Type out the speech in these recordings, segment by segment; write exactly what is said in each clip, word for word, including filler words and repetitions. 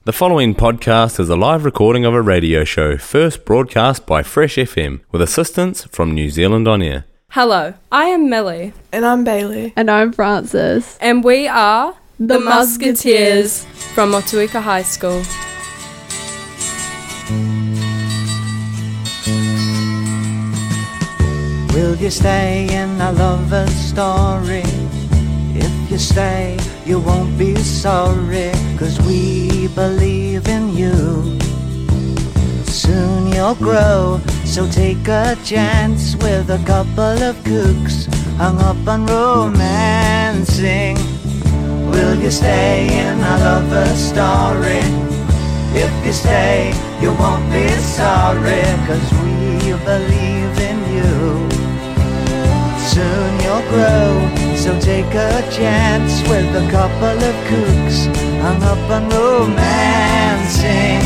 The following podcast is a live recording of a radio show first broadcast by Fresh F M with assistance from New Zealand On Air. Hello, I am Millie. And I'm Bailey. And I'm Francis. And we are The, the Musketeers. Musketeers from Motueka High School. Will you stay in a lover's story? If you stay, you won't be sorry, 'cause we believe in you. Soon you'll grow, so take a chance with a couple of kooks hung up on romancing. Will you stay in a lover's story? If you stay, you won't be sorry, 'cause we believe in you. Soon you'll grow, so take a chance with a couple of kooks hung up on romancing.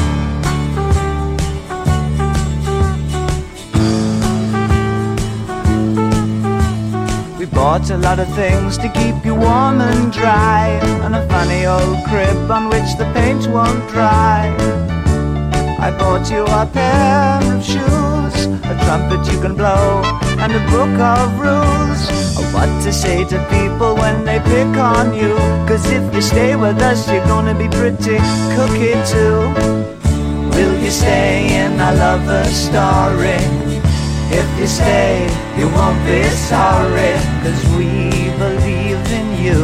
We bought a lot of things to keep you warm and dry, and a funny old crib on which the paint won't dry. I bought you a pair of shoes, a trumpet you can blow, and a book of rules of what to say to people when they pick on you. 'Cause if you stay with us, you're gonna be pretty cookie too. Will you stay in a lover's story? If you stay, you won't be sorry, 'cause we believe in you.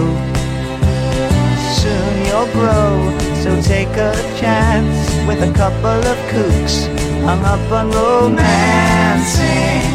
Soon you'll grow, so take a chance with a couple of kooks hung up on romancing.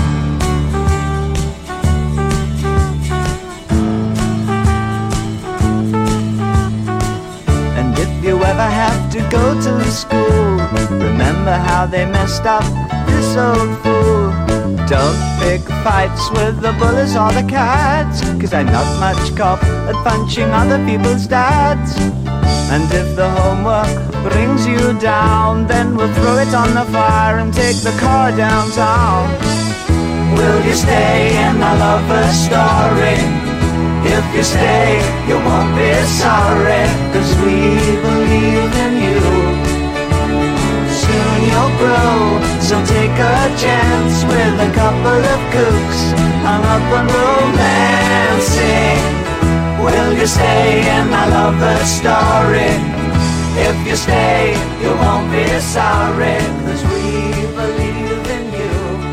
And if you ever have to go to school, remember how they messed up this old fool. Don't pick fights with the bullies or the cats, 'cause I'm not much cop at punching other people's dads. And if the homework brings you down, then we'll throw it on the fire and take the car downtown. Will you stay in a lover's story? If you stay, you won't be sorry, 'cause we believe in you. Soon you'll grow, so take a chance with a couple of kooks hung up on romancing. Will you stay in a lover's story? If you stay, you won't be sorry, 'cause we believe in you.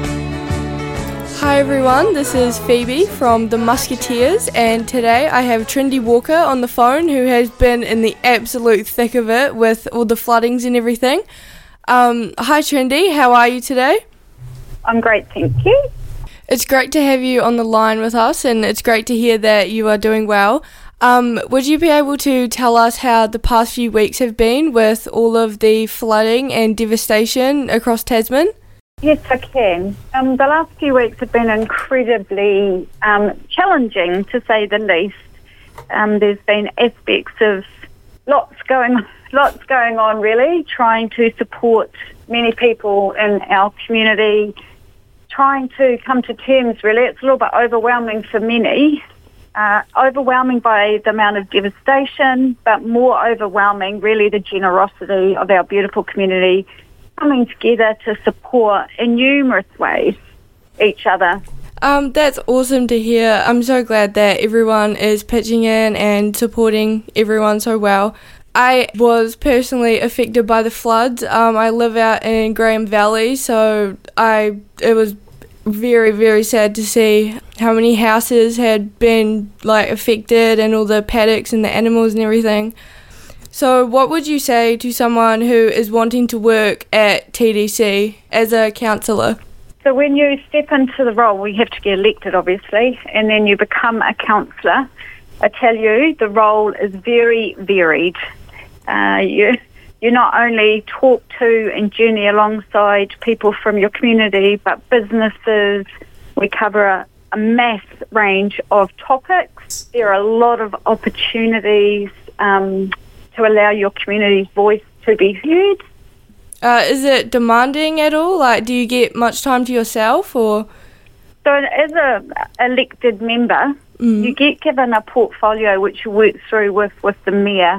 Hi everyone, this is Phoebe from the Musketeers, and today I have Trendy Walker on the phone, who has been in the absolute thick of it with all the floodings and everything. Um, hi Trendy, how are you today? I'm great, thank you. It's great to have you on the line with us, and it's great to hear that you are doing well. Um, would you be able to tell us how the past few weeks have been with all of the flooding and devastation across Tasman? Yes, I can. Um, the last few weeks have been incredibly um, challenging, to say the least. Um, there's been aspects of lots going, lots going on, really, trying to support many people in our community, trying to come to terms, really. It's a little bit overwhelming for many, uh, overwhelming by the amount of devastation, but more overwhelming, really, the generosity of our beautiful community coming together to support in numerous ways each other. Um, that's awesome to hear. I'm so glad that everyone is pitching in and supporting everyone so well. I was personally affected by the floods. Um, I live out in Graham Valley, so I it was very, very sad to see how many houses had been like affected and all the paddocks and the animals and everything. So what would you say to someone who is wanting to work at T D C as a counsellor? So when you step into the role, we have to get elected, obviously, and then you become a counsellor. I tell you, the role is very varied. Uh, you you not only talk to and journey alongside people from your community, but businesses. We cover a, a mass range of topics. There are a lot of opportunities um, to allow your community's voice to be heard. Uh, is it demanding at all? Like, do you get much time to yourself, or? So as a elected member, mm. you get given a portfolio which you work through with, with the mayor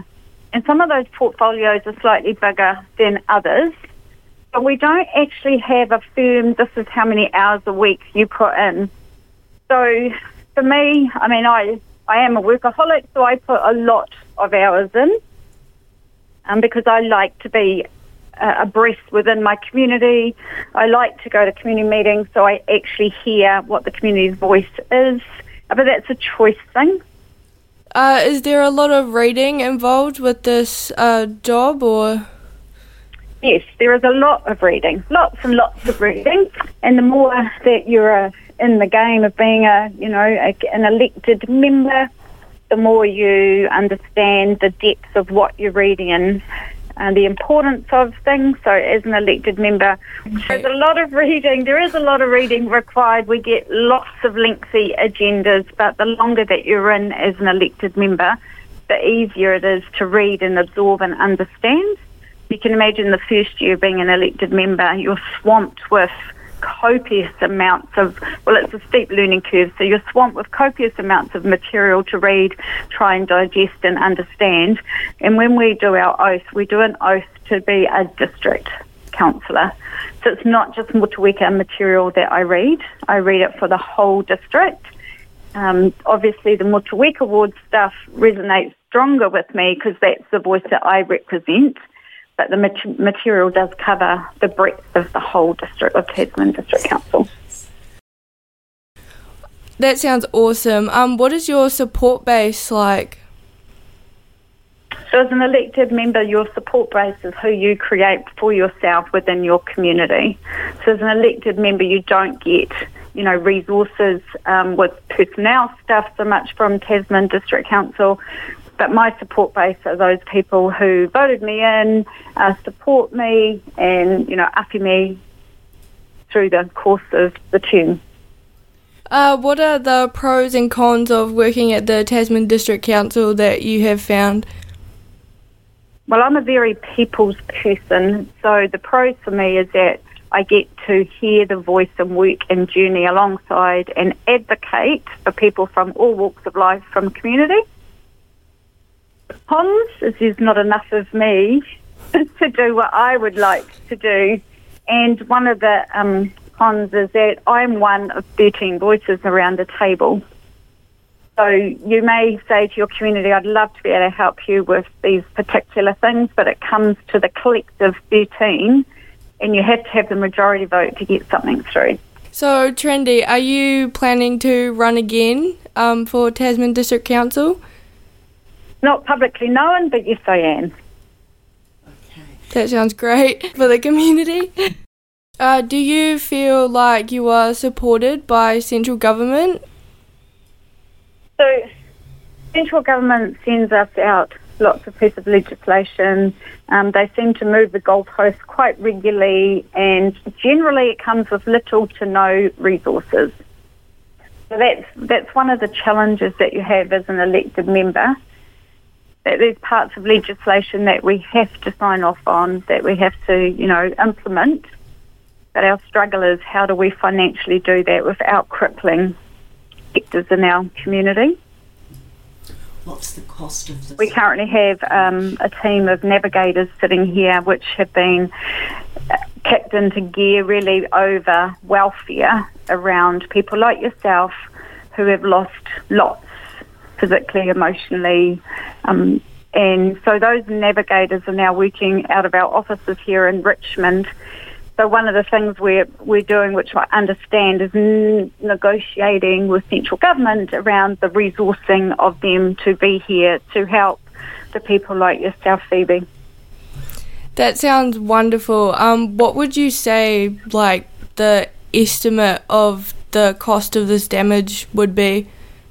and some of those portfolios are slightly bigger than others. But we don't actually have a firm, this is how many hours a week you put in. So for me, I mean, I, I am a workaholic, so I put a lot of hours in um, because I like to be uh, abreast within my community. I like to go to community meetings, so I actually hear what the community's voice is. But that's a choice thing. Uh, is there a lot of reading involved with this uh, job, or...? Yes, there is a lot of reading, lots and lots of reading, and the more that you're uh, in the game of being a, you know, a, an elected member, the more you understand the depth of what you're reading and uh, the importance of things. So as an elected member, there's a lot of reading. There is a lot of reading required. We get lots of lengthy agendas, but the longer that you're in as an elected member, the easier it is to read and absorb and understand. You can imagine the first year being an elected member, you're swamped with copious amounts of, well, it's a steep learning curve, so you're swamped with copious amounts of material to read, try and digest and understand. And when we do our oath, we do an oath to be a district councillor. So it's not just Motueka material that I read, I read it for the whole district. Um, obviously, the Motueka ward stuff resonates stronger with me because that's the voice that I represent. But the mat- material does cover the breadth of the whole district of Tasman District Council. That sounds awesome. Um, what is your support base like? So as an elected member, your support base is who you create for yourself within your community. So as an elected member, you don't get, you know, resources um, with personnel stuff so much from Tasman District Council. But my support base are those people who voted me in, uh, support me and, you know, uppy me through the course of the term. Uh, what are the pros and cons of working at the Tasman District Council that you have found? Well, I'm a very people's person, so the pros for me is that I get to hear the voice and work and journey alongside and advocate for people from all walks of life from the community. Cons is there's not enough of me to do what I would like to do. And one of the um, cons is that I'm one of thirteen voices around the table. So you may say to your community, I'd love to be able to help you with these particular things, but it comes to the collective thirteen and you have to have the majority vote to get something through. So, Trendy, are you planning to run again um, for Tasman District Council? Not publicly known, but yes, I am. Okay. That sounds great for the community. Uh, do you feel like you are supported by central government? So, central government sends us out lots of pieces of legislation. Um, they seem to move the goalposts quite regularly, and generally it comes with little to no resources. So that's that's one of the challenges that you have as an elected member. That there's parts of legislation that we have to sign off on, that we have to, you know, implement. But our struggle is how do we financially do that without crippling sectors in our community. What's the cost of this? We currently have um, a team of navigators sitting here which have been kicked into gear really over welfare around people like yourself who have lost lots physically, emotionally, um, and so those navigators are now working out of our offices here in Richmond. So one of the things we're we're doing, which I understand, is n- negotiating with central government around the resourcing of them to be here to help the people like yourself, Phoebe. That sounds wonderful. Um, what would you say, like, the estimate of the cost of this damage would be?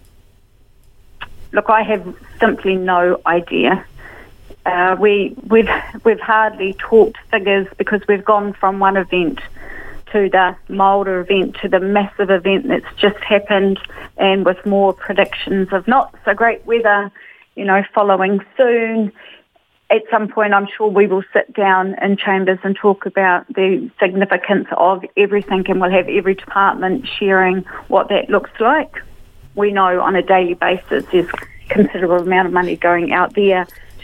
Look, I have simply no idea. Uh, we, we've we've hardly talked figures because we've gone from one event to the milder event to the massive event that's just happened, and with more predictions of not so great weather, you know, following soon. At some point, I'm sure we will sit down in chambers and talk about the significance of everything, and we'll have every department sharing what that looks like. We know on a daily basis there's considerable amount of money going out there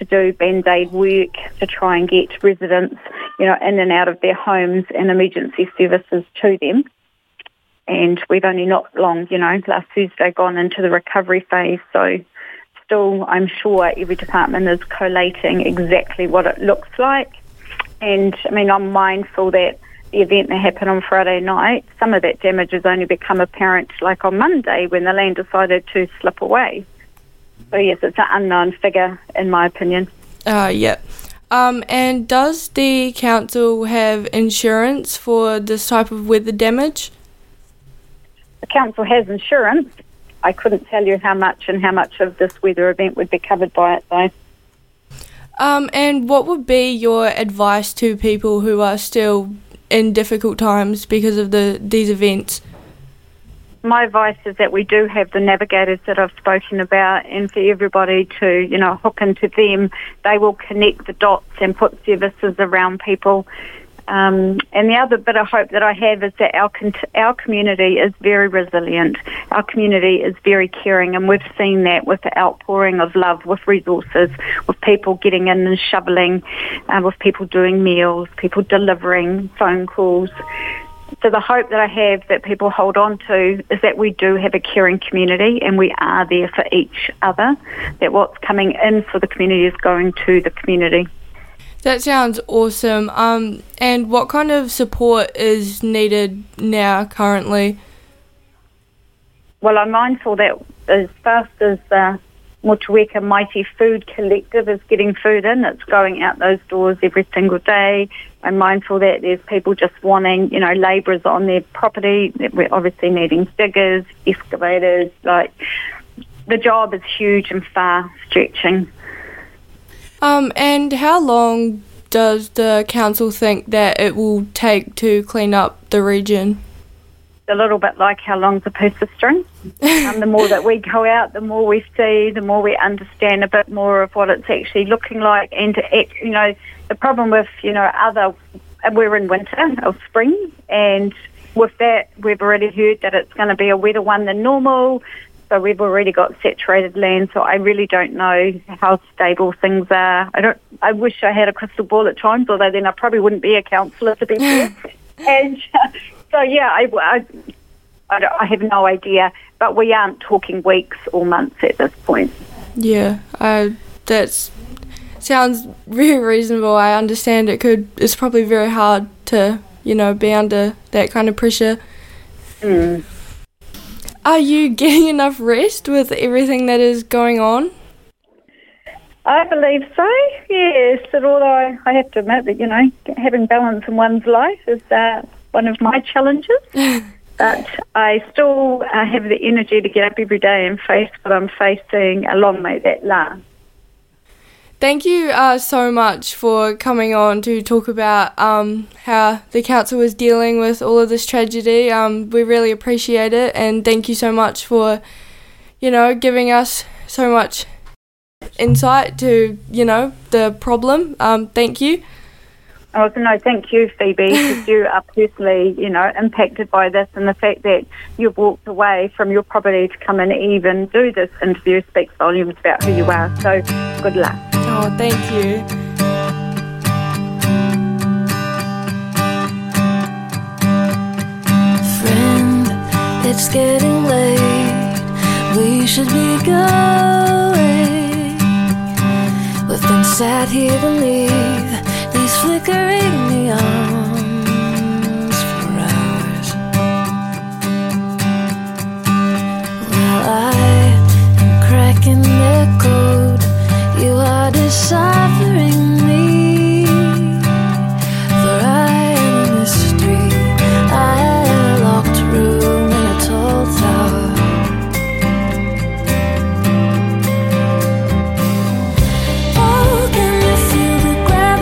to do band-aid work to try and get residents, you know, in and out of their homes and emergency services to them. And we've only not long, you know, last Thursday gone into the recovery phase. So still, I'm sure every department is collating exactly what it looks like. And, I mean, I'm mindful that the event that happened on Friday night, some of that damage has only become apparent like on Monday when the land decided to slip away. So, yes, it's an unknown figure, in my opinion. Uh, yep. Um, and does the council have insurance for this type of weather damage? The council has insurance. I couldn't tell you how much and how much of this weather event would be covered by it, though. Um, and what would be your advice to people who are still in difficult times because of the these events? My advice is that we do have the navigators that I've spoken about, and for everybody to, you know, hook into them. They will connect the dots and put services around people. Um, and the other bit of hope that I have is that our con- our community is very resilient. Our community is very caring, and we've seen that with the outpouring of love, with resources, with people getting in and shoveling, uh, with people doing meals, people delivering phone calls. So the hope that I have that people hold on to is that we do have a caring community and we are there for each other, that what's coming in for the community is going to the community. That sounds awesome. Um, and what kind of support is needed now, currently? Well, I'm mindful that as fast as the Motueka Mighty Food Collective is getting food in, it's going out those doors every single day. I'm mindful that there's people just wanting, you know, labourers on their property. That we're obviously needing diggers, excavators. Like, the job is huge and far stretching. Um, and how long does the council think that it will take to clean up the region? A little bit like how long's a piece of string. Um, the more that we go out, the more we see, the more we understand a bit more of what it's actually looking like. And, to, you know, the problem with, you know, other, we're in winter or spring, and with that, we've already heard that it's going to be a wetter one than normal. So we've already got saturated land, so I really don't know how stable things are. I don't. I wish I had a crystal ball at times, although then I probably wouldn't be a councillor, to be fair. And uh, so, yeah, I, I, I, don't, I have no idea, but we aren't talking weeks or months at this point. Yeah, I, that's sounds very reasonable. I understand it could. It's probably very hard to, you know, be under that kind of pressure. Mm. Are you getting enough rest with everything that is going on? I believe so, yes. And although I, I have to admit that, you know, having balance in one's life is uh, one of my challenges. But I still uh, have the energy to get up every day and face what I'm facing, and long may that last. Thank you uh, so much for coming on to talk about um, how the council is dealing with all of this tragedy. Um, we really appreciate it, and thank you so much for, you know, giving us so much insight to, you know, the problem. Um, thank you. Oh, no, thank you, Phoebe, because you are personally, you know, impacted by this, and the fact that you've walked away from your property to come and even do this interview speaks volumes about who you are. So good luck. Oh, thank you. Friend, it's getting late. We should be going. We've been sat here beneath these flickering neons for hours. Well, I am cracking their code. You are deciphering me, for I am a mystery. I am a locked room in a tall tower. Oh, can you feel the gravity?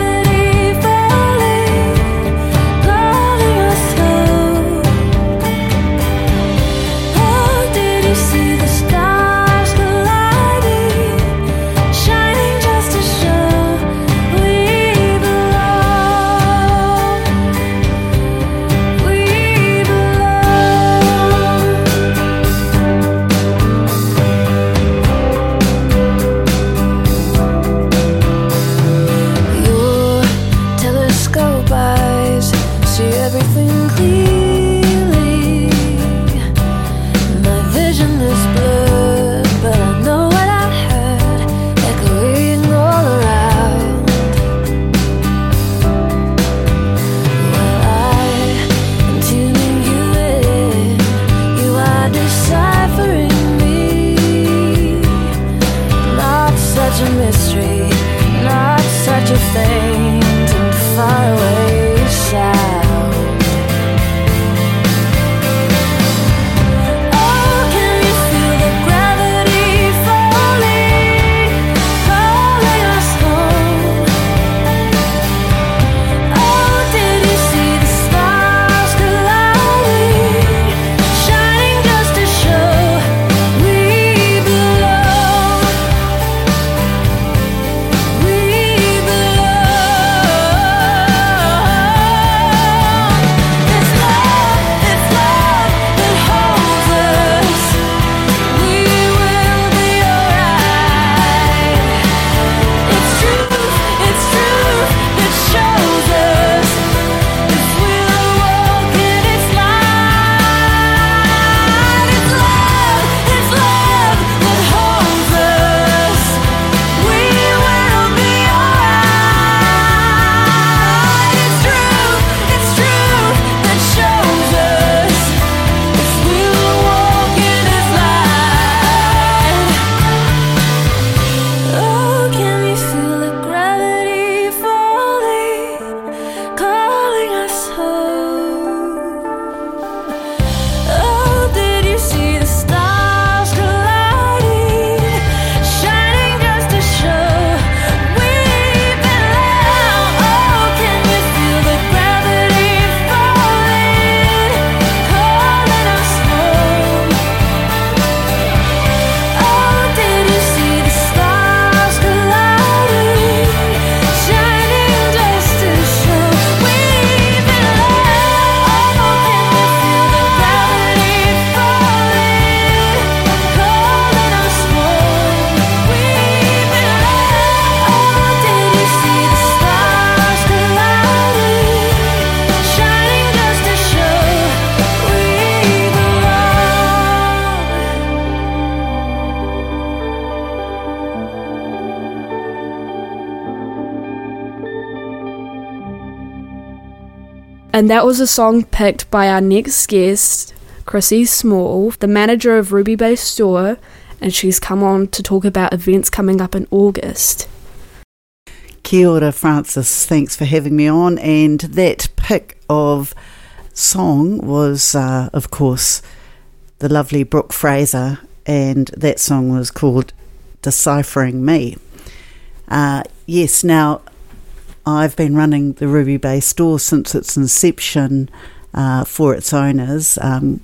And that was a song picked by our next guest, Chrissy Small, the manager of Ruby Bay Store, and she's come on to talk about events coming up in August. Kia ora, Francis. Thanks for having me on. And that pick of song was, uh, of course, the lovely Brooke Fraser, and that song was called Deciphering Me. Uh, yes, now, I've been running the Ruby Bay Store since its inception uh, for its owners, um,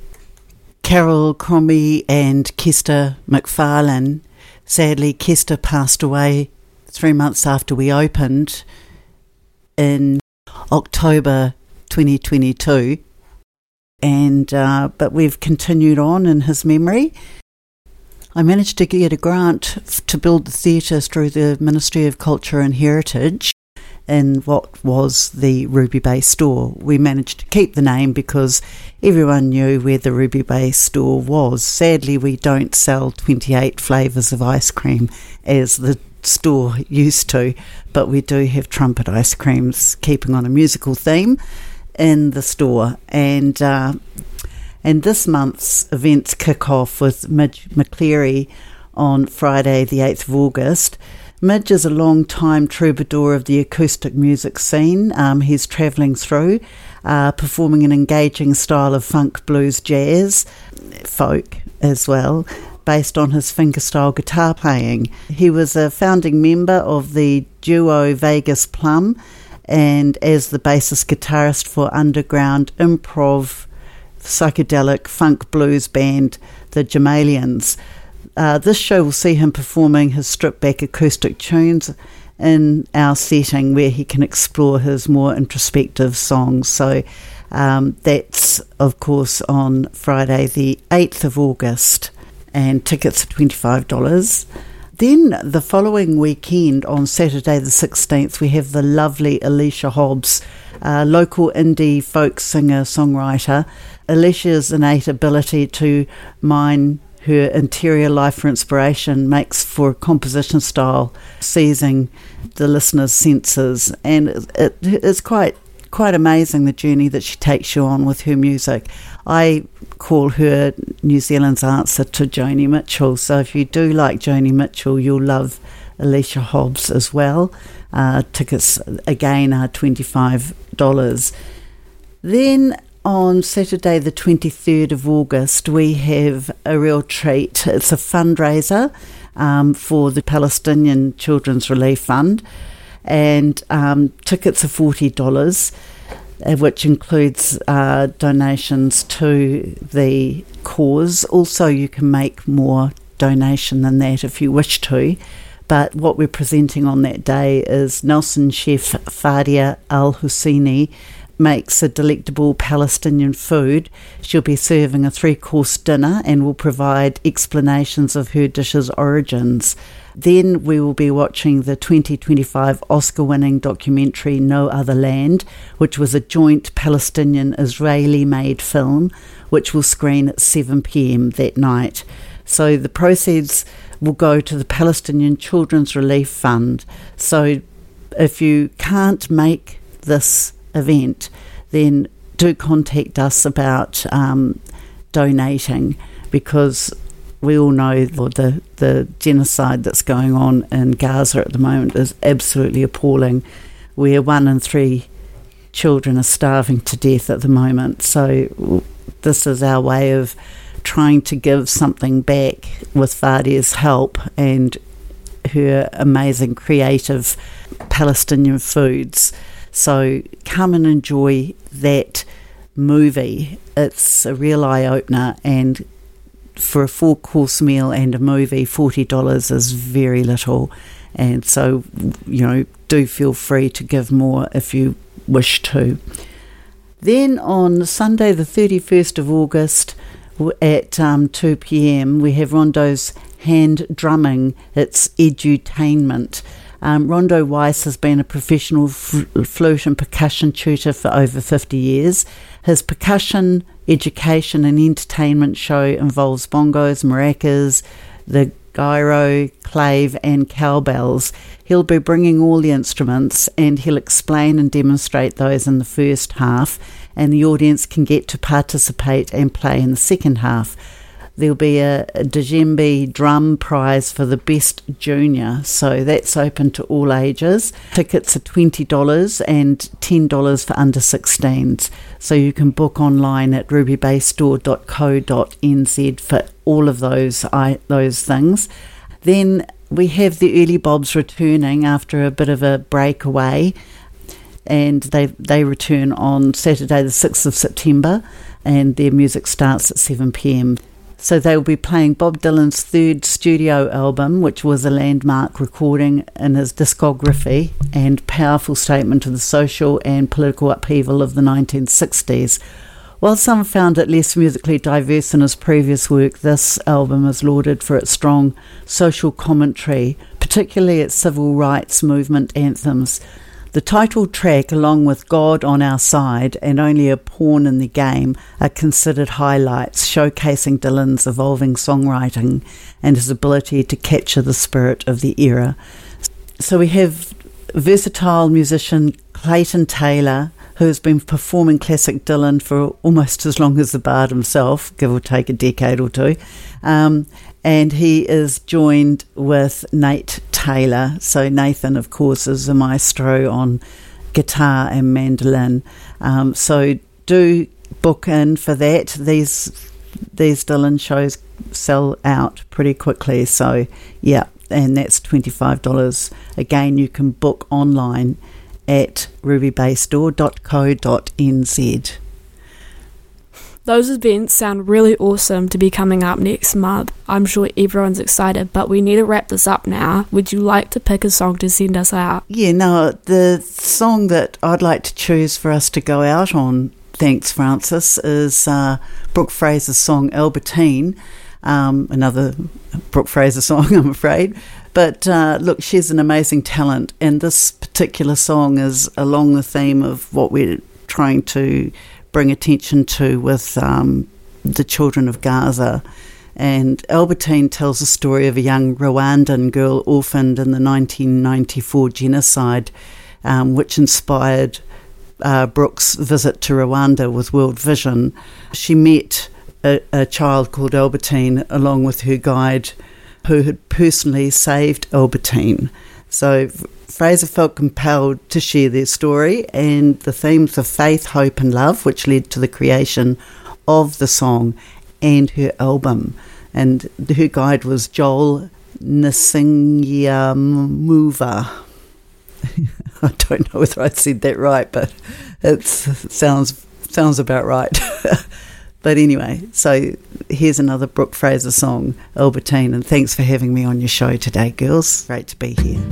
Carol Cromie and Kester McFarlane. Sadly, Kester passed away three months after we opened in October twenty twenty-two, and uh, but we've continued on in his memory. I managed to get a grant f- to build the theatre through the Ministry of Culture and Heritage in what was the Ruby Bay Store. We managed to keep the name because everyone knew where the Ruby Bay Store was. Sadly, we don't sell twenty-eight flavours of ice cream as the store used to, but we do have trumpet ice creams, keeping on a musical theme in the store. And uh, and this month's events kick off with Midge McCleary on Friday the eighth of August. Midge is a long-time troubadour of the acoustic music scene. Um, he's travelling through, uh, performing an engaging style of funk, blues, jazz, folk as well, based on his fingerstyle guitar playing. He was a founding member of the duo Vegas Plum, and as the bassist guitarist for underground improv psychedelic funk blues band the Jamalians. Uh, this show will see him performing his stripped-back acoustic tunes in our setting where he can explore his more introspective songs. So um, that's, of course, on Friday the eighth of August, and tickets are twenty-five dollars. Then the following weekend, on Saturday the sixteenth, we have the lovely Alicia Hobbs, uh, local indie folk singer-songwriter. Alicia's innate ability to mine her interior life for inspiration makes for a composition style seizing the listener's senses, and it, it's quite quite amazing the journey that she takes you on with her music. I call her New Zealand's answer to Joni Mitchell, so if you do like Joni Mitchell, you'll love Alicia Hobbs as well. Uh, tickets again are twenty-five dollars. Then on Saturday the twenty-third of August, we have a real treat. It's a fundraiser um, for the Palestinian Children's Relief Fund, and um, tickets are forty dollars, which includes uh, donations to the cause. Also, you can make more donation than that if you wish to, but what we're presenting on that day is Nelson chef Fadia Al-Husseini makes a delectable Palestinian food. She'll be serving a three-course dinner and will provide explanations of her dish's origins. Then we will be watching the twenty twenty-five Oscar-winning documentary No Other Land, which was a joint Palestinian-Israeli-made film, which will screen at seven p.m. that night. So the proceeds will go to the Palestinian Children's Relief Fund. So if you can't make this event, then do contact us about um, donating, because we all know the the genocide that's going on in Gaza at the moment is absolutely appalling, where one in three children are starving to death at the moment. So this is our way of trying to give something back with Fadia's help and her amazing creative Palestinian foods. So come and enjoy that movie. It's a real eye-opener, and for a four-course meal and a movie, forty dollars is very little. And so, you know, do feel free to give more if you wish to. Then on Sunday the thirty-first of August at um, two p.m, we have Rondo's Hand Drumming. It's edutainment. Um, Rondo Weiss has been a professional f- flute and percussion tutor for over fifty years. His percussion education and entertainment show involves bongos, maracas, the gyro, clave and cowbells. He'll be bringing all the instruments and he'll explain and demonstrate those in the first half, and the audience can get to participate and play in the second half. There'll be a, a djembe drum prize for the best junior, so that's open to all ages. Tickets are twenty dollars and ten dollars for under sixteens. So you can book online at ruby bay store dot co dot n z for all of those I, those things. Then we have the Early Bobs returning after a bit of a break away, and they they return on Saturday the sixth of September, and their music starts at seven p.m. So they will be playing Bob Dylan's third studio album, which was a landmark recording in his discography and powerful statement of the social and political upheaval of the nineteen sixties. While some found it less musically diverse than his previous work, this album is lauded for its strong social commentary, particularly its civil rights movement anthems. The title track, along with God on Our Side and Only a Pawn in the Game, are considered highlights, showcasing Dylan's evolving songwriting and his ability to capture the spirit of the era. So we have versatile musician Clayton Taylor, who has been performing classic Dylan for almost as long as the Bard himself, give or take a decade or two. Um, and he is joined with Nate Taylor. So Nathan, of course, is a maestro on guitar and mandolin. Um, so do book in for that. These these Dylan shows sell out pretty quickly. So yeah, and that's twenty-five dollars. Again, you can book online at ruby bay store dot co dot n z. Those events sound really awesome to be coming up next month. I'm sure everyone's excited, but we need to wrap this up now. Would you like to pick a song to send us out? Yeah, no, the song that I'd like to choose for us to go out on, thanks Francis, is uh, Brooke Fraser's song Albertine. Um, another Brooke Fraser song, I'm afraid. But uh, look, she's an amazing talent, and this particular song is along the theme of what we're trying to bring attention to with um, the children of Gaza. And Albertine tells the story of a young Rwandan girl orphaned in the nineteen ninety-four genocide, um, which inspired uh, Brooke's visit to Rwanda with World Vision. She met a, a child called Albertine along with her guide, who had personally saved Albertine. So Fraser felt compelled to share their story and the themes of faith, hope and love, which led to the creation of the song and her album. And her guide was Joel Nsingiamuva. I don't know whether I said that right, but it sounds sounds about right. But anyway, so here's another Brooke Fraser song, Albertine, and thanks for having me on your show today, girls. Great to be here.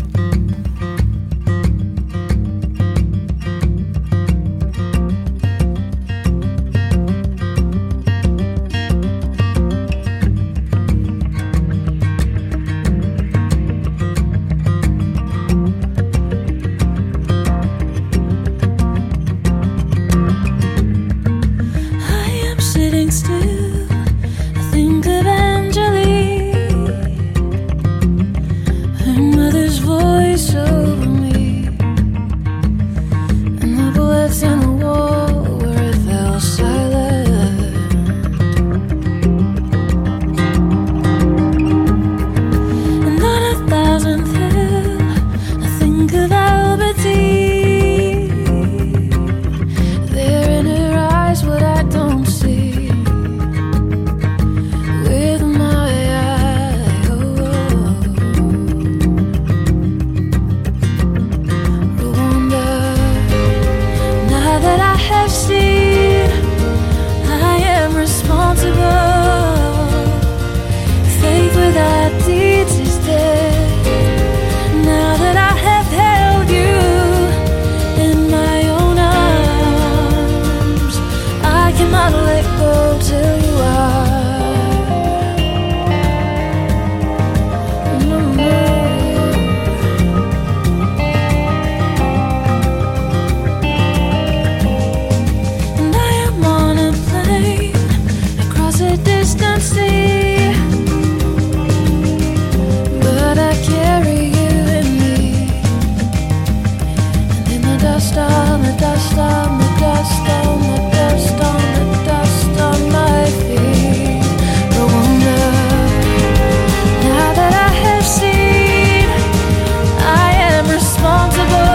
dust on the dust on the dust on the dust on the dust on my feet. But wonder, now that I have seen, I am responsible.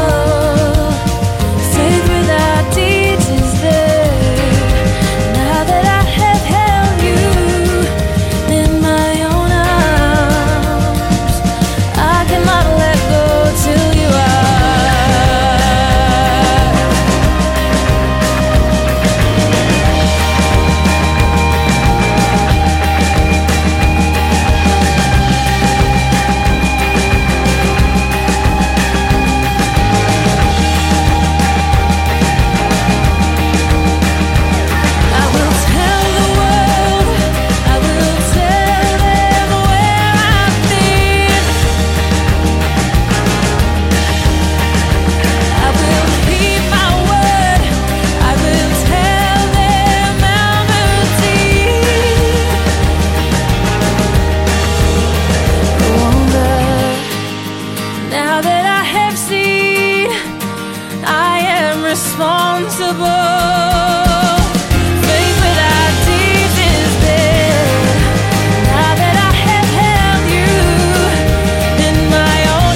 Faith without deeds is there. Now that I have held you in my own arms, I cannot let go till you are. I will tell the world, I will tell them where I've been. I will keep my word, I will tell them Albertine. Wonder, now that I have seen, I am responsible. Faith without deeds is there. Now that I have held you in my own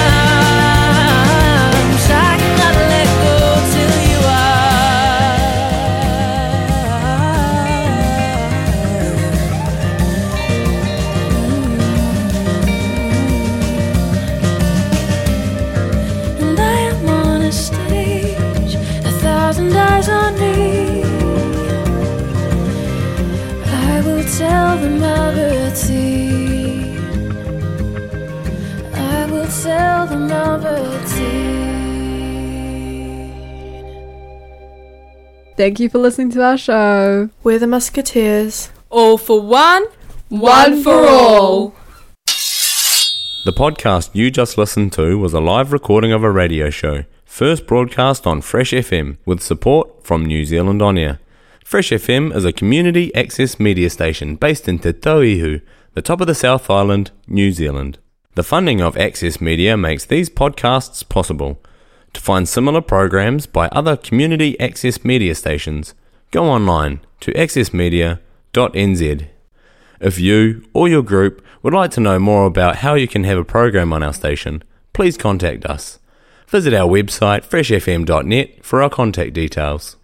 arms, I cannot let go till you are. And I am on a stage, a thousand eyes on me. I will tell them Albertine. I will tell them Albertine. Thank you for listening to our show. We're the Musketeers. All for one, one for all. The podcast you just listened to was a live recording of a radio show, first broadcast on Fresh F M with support from New Zealand On Air. Fresh F M is a community access media station based in Te Tauihu, the top of the South Island, New Zealand. The funding of Access Media makes these podcasts possible. To find similar programs by other community access media stations, go online to access media dot n z. If you or your group would like to know more about how you can have a program on our station, please contact us. Visit our website fresh f m dot net for our contact details.